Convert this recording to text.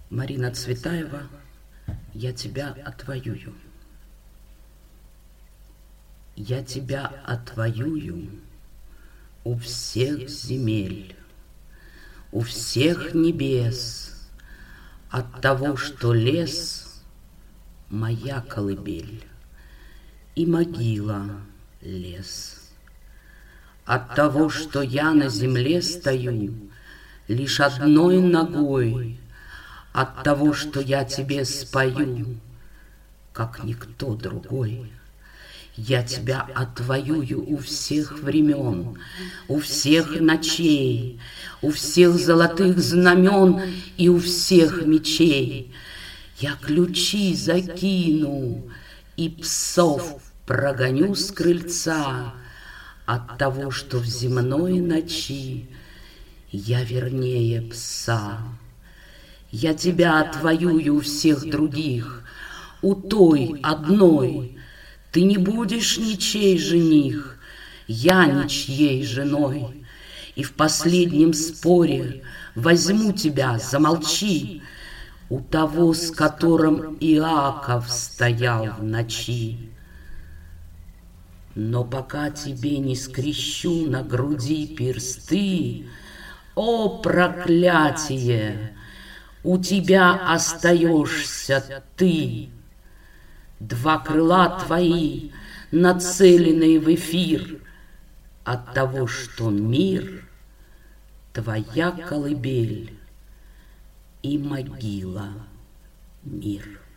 Марина Цветаева, я тебя отвоюю. Я тебя отвоюю у всех земель, у всех небес, от того, что лес — моя колыбель, и могила — лес. От того, что я на земле стою лишь одной ногой, от того, что я тебе спою, как никто другой. Я тебя отвоюю у всех времен, у всех ночей, у всех золотых знамен и у всех мечей. Я ключи закину и псов прогоню с крыльца от того, что в земной ночи я вернее пса. Я тебя отвоюю у всех других, у той одной. Ты не будешь ничей жених, я ничьей женой. И в последнем споре возьму тебя, замолчи, у того, с которым Иаков стоял в ночи. Но пока тебе не скрещу на груди персты, о, проклятие! У тебя остаешься ты. Два крыла твои, нацеленные в эфир, от того, что мир — твоя колыбель и могила — мир.